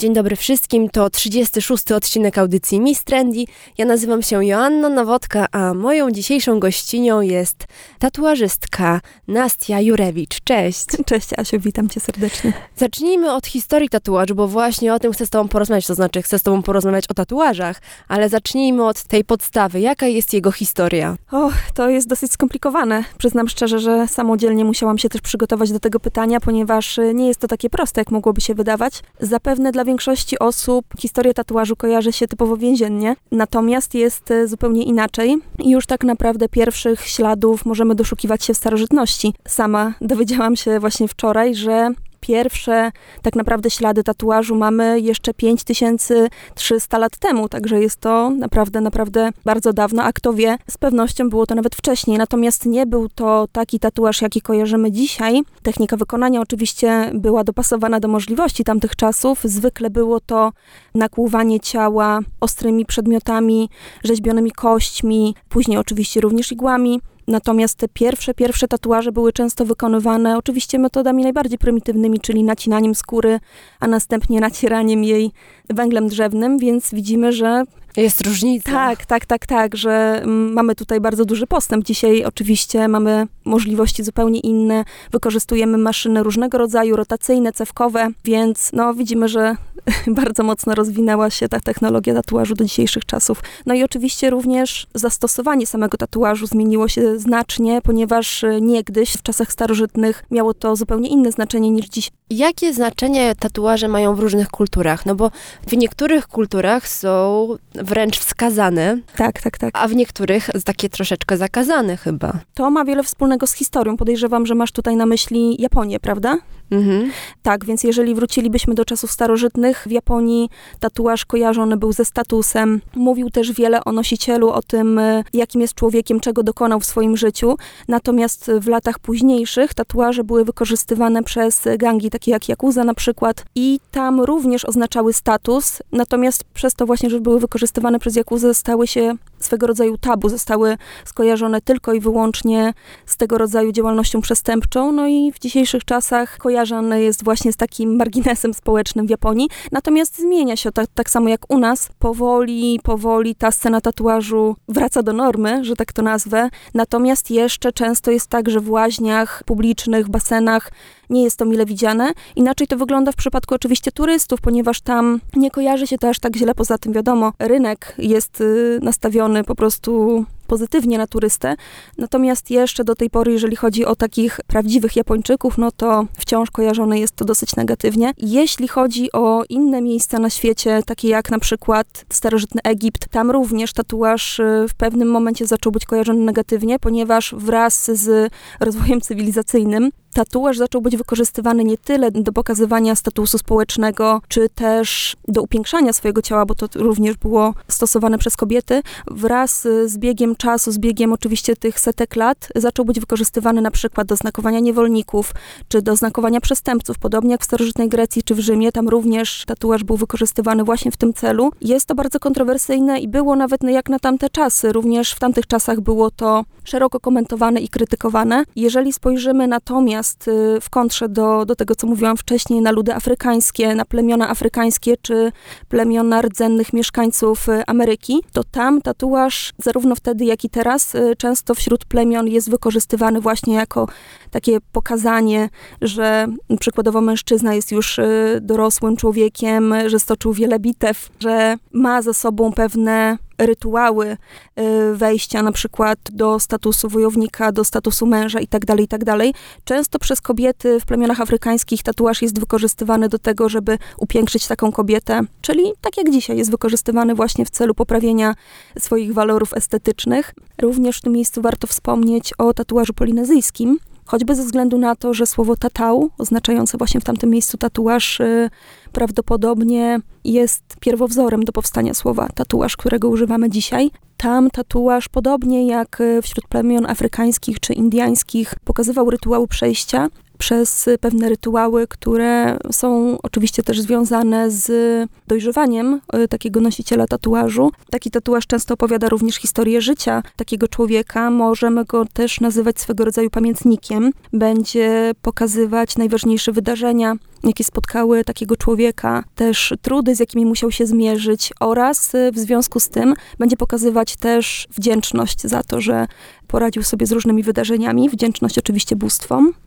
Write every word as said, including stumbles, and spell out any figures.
Dzień dobry wszystkim, to trzydziesty szósty odcinek audycji Miss Trendy. Ja nazywam się Joanna Nowodka, a moją dzisiejszą gościnią jest tatuażystka Nastia Jurewicz. Cześć. Cześć Asiu, witam cię serdecznie. Zacznijmy od historii tatuażu, bo właśnie o tym chcę z tobą porozmawiać, to znaczy chcę z tobą porozmawiać o tatuażach, ale zacznijmy od tej podstawy. Jaka jest jego historia? O, to jest dosyć skomplikowane. Przyznam szczerze, że samodzielnie musiałam się też przygotować do tego pytania, ponieważ nie jest to takie proste, jak mogłoby się wydawać. Zapewne dla większości osób historia tatuażu kojarzy się typowo więziennie, natomiast jest zupełnie inaczej i już tak naprawdę pierwszych śladów możemy doszukiwać się w starożytności. Sama dowiedziałam się właśnie wczoraj, że pierwsze tak naprawdę ślady tatuażu mamy jeszcze pięć tysięcy trzysta lat temu, także jest to naprawdę, naprawdę bardzo dawno, a kto wie, z pewnością było to nawet wcześniej. Natomiast nie był to taki tatuaż, jaki kojarzymy dzisiaj. Technika wykonania oczywiście była dopasowana do możliwości tamtych czasów. Zwykle było to nakłuwanie ciała ostrymi przedmiotami, rzeźbionymi kośćmi, później oczywiście również igłami. Natomiast te pierwsze, pierwsze tatuaże były często wykonywane oczywiście metodami najbardziej prymitywnymi, czyli nacinaniem skóry, a następnie nacieraniem jej węglem drzewnym, więc widzimy, że jest różnica. Tak, tak, tak, tak, że mamy tutaj bardzo duży postęp. Dzisiaj oczywiście mamy możliwości zupełnie inne. Wykorzystujemy maszyny różnego rodzaju, rotacyjne, cewkowe, więc no widzimy, że bardzo mocno rozwinęła się ta technologia tatuażu do dzisiejszych czasów. No i oczywiście również zastosowanie samego tatuażu zmieniło się znacznie, ponieważ niegdyś w czasach starożytnych miało to zupełnie inne znaczenie niż dziś. Jakie znaczenie tatuaże mają w różnych kulturach? No bo w niektórych kulturach są wręcz wskazane, tak, tak, tak. a w niektórych takie troszeczkę zakazane chyba. To ma wiele wspólnego z historią. Podejrzewam, że masz tutaj na myśli Japonię, prawda? Mhm. Tak, więc jeżeli wrócilibyśmy do czasów starożytnych, w Japonii tatuaż kojarzony był ze statusem. Mówił też wiele o nosicielu, o tym, jakim jest człowiekiem, czego dokonał w swoim życiu. Natomiast w latach późniejszych tatuaże były wykorzystywane przez gangi, takie jak Yakuza na przykład, i tam również oznaczały status. Natomiast przez to właśnie, że były wykorzystywane przez Yakuzę, stały się swego rodzaju tabu, zostały skojarzone tylko i wyłącznie z tego rodzaju działalnością przestępczą. No i w dzisiejszych czasach kojarzony jest właśnie z takim marginesem społecznym w Japonii. Natomiast zmienia się to, tak samo jak u nas. Powoli, powoli ta scena tatuażu wraca do normy, że tak to nazwę. Natomiast jeszcze często jest tak, że w łaźniach publicznych, w basenach nie jest to mile widziane. Inaczej to wygląda w przypadku oczywiście turystów, ponieważ tam nie kojarzy się to aż tak źle. Poza tym wiadomo, rynek jest y, nastawiony po prostu pozytywnie na turystę. Natomiast jeszcze do tej pory, jeżeli chodzi o takich prawdziwych Japończyków, no to wciąż kojarzone jest to dosyć negatywnie. Jeśli chodzi o inne miejsca na świecie, takie jak na przykład starożytny Egipt, tam również tatuaż w pewnym momencie zaczął być kojarzony negatywnie, ponieważ wraz z rozwojem cywilizacyjnym tatuaż zaczął być wykorzystywany nie tyle do pokazywania statusu społecznego, czy też do upiększania swojego ciała, bo to również było stosowane przez kobiety. Wraz z biegiem czasu, z biegiem oczywiście tych setek lat, zaczął być wykorzystywany na przykład do znakowania niewolników, czy do znakowania przestępców, podobnie jak w starożytnej Grecji czy w Rzymie. Tam również tatuaż był wykorzystywany właśnie w tym celu. Jest to bardzo kontrowersyjne i było nawet jak na tamte czasy. Również w tamtych czasach było to szeroko komentowane i krytykowane. Jeżeli spojrzymy natomiast w kontrze do, do tego, co mówiłam wcześniej, na ludy afrykańskie, na plemiona afrykańskie, czy plemiona rdzennych mieszkańców Ameryki, to tam tatuaż zarówno wtedy, jak i teraz często wśród plemion jest wykorzystywany właśnie jako takie pokazanie, że przykładowo mężczyzna jest już dorosłym człowiekiem, że stoczył wiele bitew, że ma za sobą pewne rytuały wejścia na przykład do statusu wojownika, do statusu męża i tak dalej, i tak dalej. Często przez kobiety w plemionach afrykańskich tatuaż jest wykorzystywany do tego, żeby upiększyć taką kobietę, czyli tak jak dzisiaj jest wykorzystywany właśnie w celu poprawienia swoich walorów estetycznych. Również w tym miejscu warto wspomnieć o tatuażu polinezyjskim, choćby ze względu na to, że słowo tatau, oznaczające właśnie w tamtym miejscu tatuaż, yy, prawdopodobnie jest pierwowzorem do powstania słowa tatuaż, którego używamy dzisiaj. Tam tatuaż, podobnie jak wśród plemion afrykańskich czy indiańskich, pokazywał rytuały przejścia przez pewne rytuały, które są oczywiście też związane z dojrzewaniem takiego nosiciela tatuażu. Taki tatuaż często opowiada również historię życia takiego człowieka. Możemy go też nazywać swego rodzaju pamiętnikiem. Będzie pokazywać najważniejsze wydarzenia, jakie spotkały takiego człowieka, też trudy, z jakimi musiał się zmierzyć oraz w związku z tym będzie pokazywać też wdzięczność za to, że poradził sobie z różnymi wydarzeniami, wdzięczność oczywiście bóstwom.